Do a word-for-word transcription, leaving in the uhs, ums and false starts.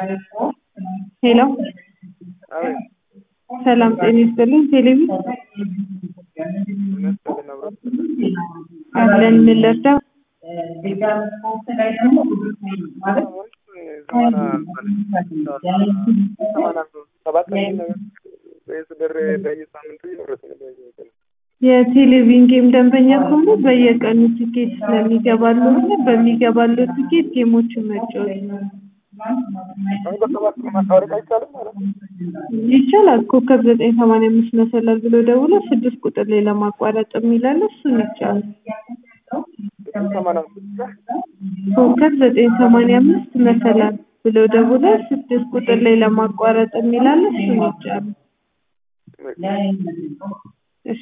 ሄሎ አቤት ሰላም ጤና ይስጥልኝ። ቴሌቪ ይመስገን አብሮ አለን ምን ልርዳ? ዘመና ዘመና ሰባት ቀን ወይስ ብር በየሳምንቱ ይወርስ ነው? የቴሌቪዥን ጌም ደንበኛ ከሆኑ በየቀኑ ቲኬት ስለሚገባሉ በሚገባሉ ቲኬት ጌሞችን መጫወት ነው። አሁን በሰባት ቀን ማቋረጥ አይቻልም ማለት ነው? ይቻላል። ኮከብ ዘጠኝ ሰማንያ አምስት መሰላል ብሎ ደውሎ ስድስት ቁጥር ላይ ለማቋረጥ የሚላል እሱን ይቻላል። ኮከብ ዘጠኝ ሰማንያ አምስት መሰላል ብሎ ደውሎ ስድስት ቁጥር ላይ ለማቋረጥ የሚላል እሱን ይቻላል። እሺ